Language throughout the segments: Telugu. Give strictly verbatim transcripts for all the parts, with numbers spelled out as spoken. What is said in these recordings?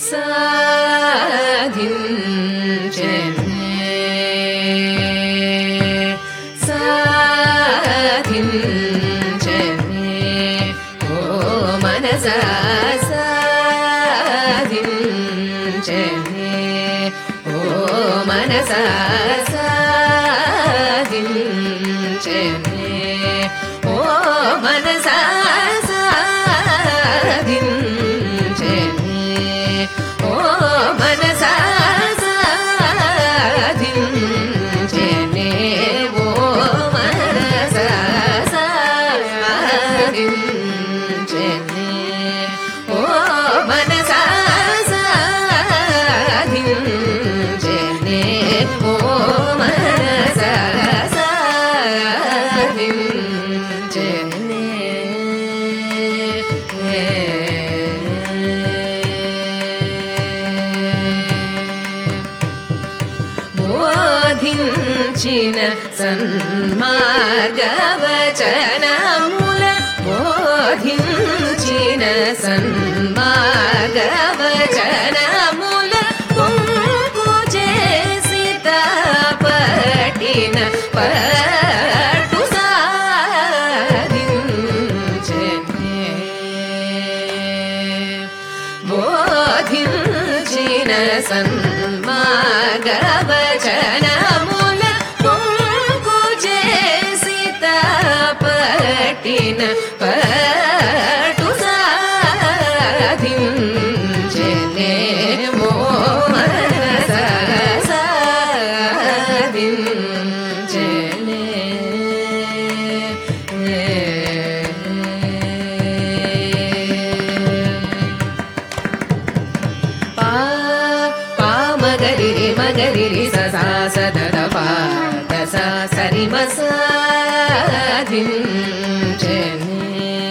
సాధించెనే సాధించెనే ఓ మనసా సాధించెనే ఓ మనసా సాధించెనే ఓ మనసా సాధించెనే ఓ మనసా సాధించెనే ఓ మనసా సాధించెనే ఓ మనసా సాధించెనే ఓ మనసా సాధించెనే బోధించిన సన్మార్గవచనముల బోధించిన సన్మార్గవచనముల కొంపు చేసి తాపటిన పట్టు సాధించెనే బోధించిన సన్మార్గవచనముల కొంపు చేసి తాపటిన పట్టు సాధించెనే ఓ మనసా సాధించెనే పా పామగరిరి మగరిరి ససా సదద పాద సా సరిమ సాధించెనే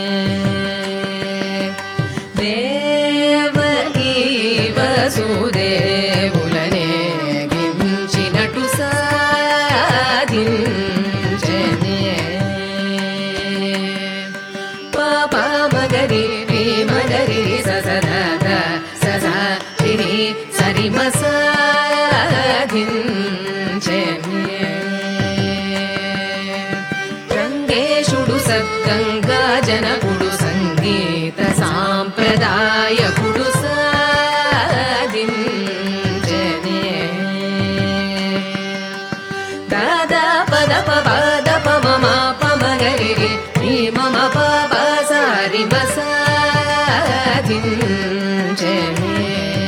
దేవకీ వసుదేవులనే గించినటు సాధించెనే పాపా మగరి రి మగరి ససద ససా రి సరిమ సాధించెనే రంగేశుడు సద్గంగా జనకుడు సంగీత సాంప్రదాయకుడు సాధించెనే దాదా పద పద పమ పమగరి రి మమ పప సారిమ సాధించెనే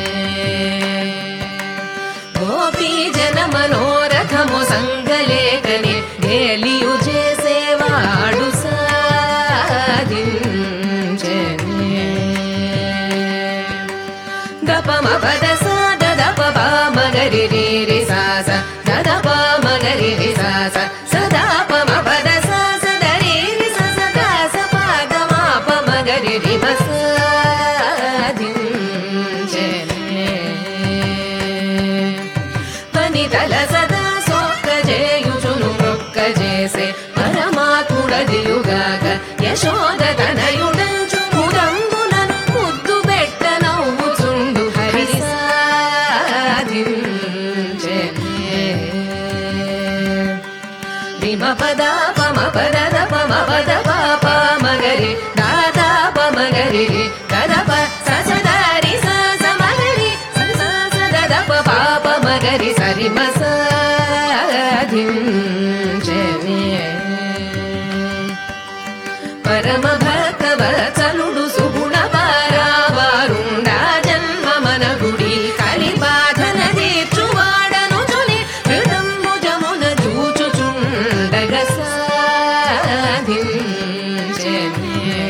గోపీ జన మనోరథము సంగలేకనే గేలియు చేసేవాడు సాధించెనే దపమ పద సా దదప మగరి రి రి సా స దదప మగరి రి సా స సదా పమ పద సా సదరి రి స సదా స పద మా పమగరి రి మ సాధించెనే పనితల సదా సోక్క చేయుచును మొక్క చేసే పరమాత్ముడదియుగాక యశోద తనయుడంచు ముదంబులను ముద్దు పెట్ట నవ్వుచుండు హరి సాధించెనే రిమ పద పమ పద పమ పద పాప మగరి దాదా పమగరి దదప ససదారి స మగరి స దదప పాప మగరి సరిమ సాధించెనే పరమ భక్త వత్సలుడు సుగుణ పారావారుండా జన్మ మన గుడి కలిబాధన తీర్చువాడను చుని హృదంబు జమున చూచుచుండగ సాధించెనే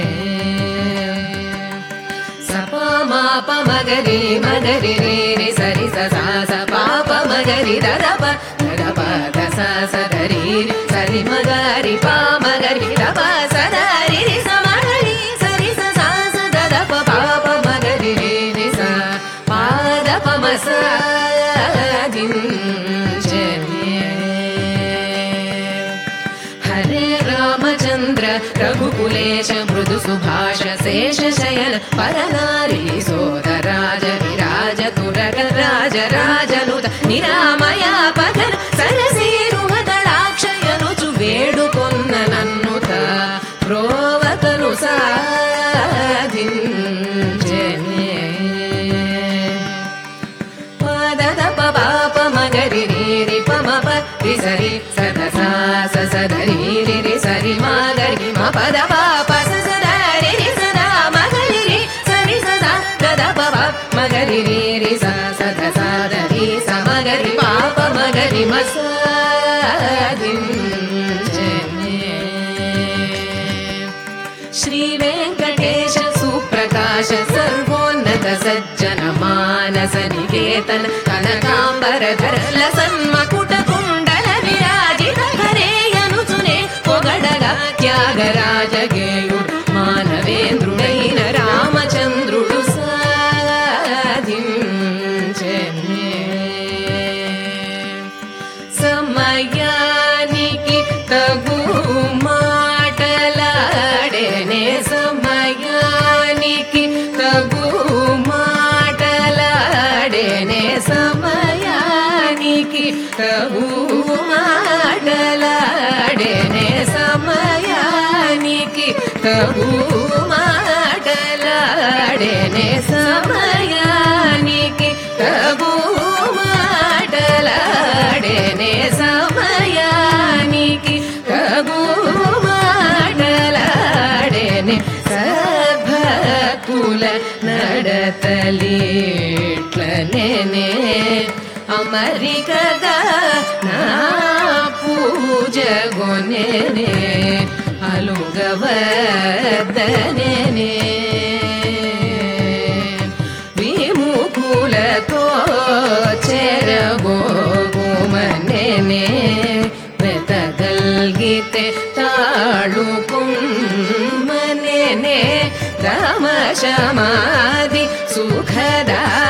సపమాప మగరి మగరి రే రి సరి ససా స పాప మగరి దదప దదప దస సదరి సరి మగరి పా మగరి దప సదరి రి సమగరి సరి ససా స దదప పాప మగరి రే రి స పాద పమ సాధించెనే హరే రామచంద్ర రఘుకులేశ మృదు సుభాష శేష శయన పరనారీ సోదరాజ విరాజ రాజరాజనుత నిరామయ పగన సరసీరుహదళాక్షయనుచు వేడుకొన్న నన్నుత ప్రోవకను సాధించెనే పదద పాప మగరి రి పమ పరి సరి సద సా సదరి రి సరి మగరి మ పద పాప సదరి రి సదా మగరి రి సరి సదా గద పవ మగరి రి స సద సదరి స మగరి పాప మగరి మ సాధించెనే శ్రీ వెంకటేశ సుప్రకాశ సర్వోన్నత సజ్జన మానస నికేతన కనకాంబరధర లసన్మకుట కుండల విరాజిత హరేయనుచునే పొగడగా త్యాగరాజగేయుడు మానవేంద్రుడైన రామచంద్రుడు సాధించెనే సమయానికి తగు మాటలాడేనే సమయానికి తగు మాటలాడేనే సమయానికి తగు మాటలాడేనే సమయానికి తగు మాటలాడేనే సమయానికి తగు మాటలాడేనే సమయానికి తగు మాటలాడేనే సద్భక్తుల నడతలిట్లనే అమరికగా నా పూజ గొనెనే అలుగవద్దనే విముఖులతో చెరగోగుమనే వెతగల్గితే తాళుకుమ్మనే రమశమాది సుఖదా